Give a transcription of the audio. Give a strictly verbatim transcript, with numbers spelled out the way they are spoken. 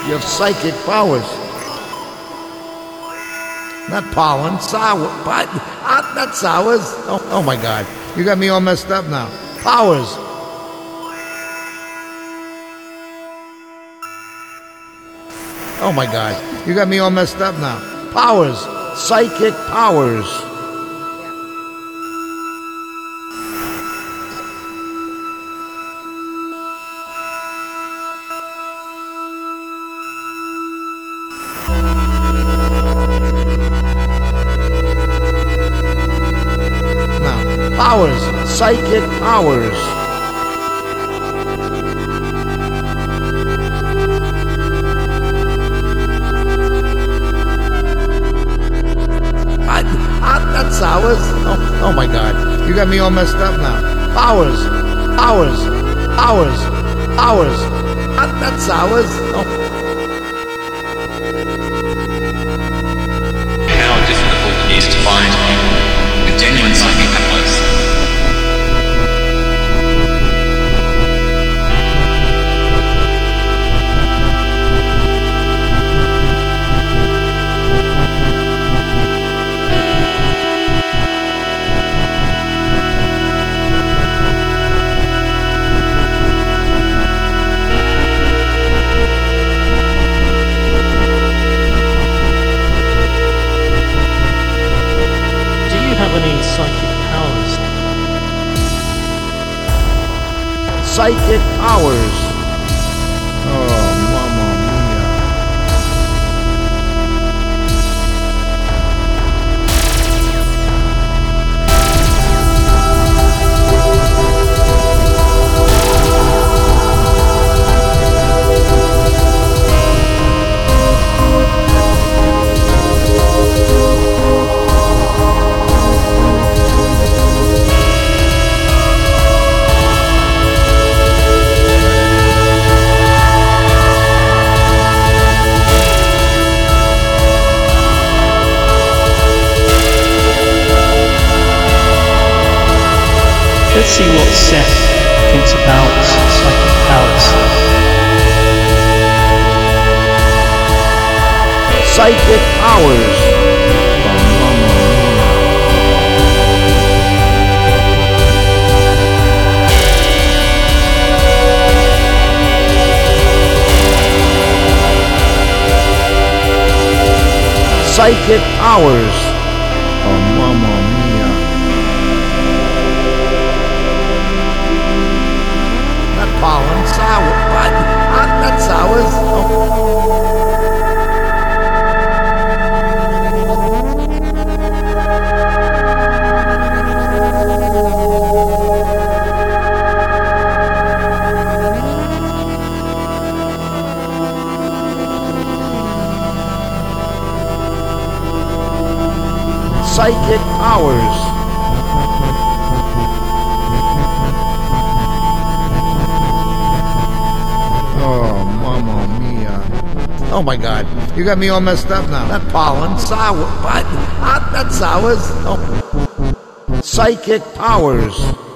You have psychic powers. Not pollen, sour. But, uh, not sours. Oh, oh my God. You got me all messed up now. Powers. Oh my God. You got me all messed up now. Powers. Psychic powers. Now, powers. Psychic powers. That's ours. Oh, oh my God. You got me all messed up now. Powers. Powers. Powers. Powers. That, that's ours. Oh. How difficult it is to find people with genuine psychic powers. Any psychic powers? Psychic powers. Oh, mamma mia. Let's see what Seth thinks about psychic powers. Psychic powers. Psychic powers. Oh, mamma mia. Not pollen, sour. But, uh, not sours. Oh. Psychic powers. Oh, mamma mia. Oh my God. You got me all messed up now. Not pollen, sour. But, uh, not sours. Oh. Psychic powers.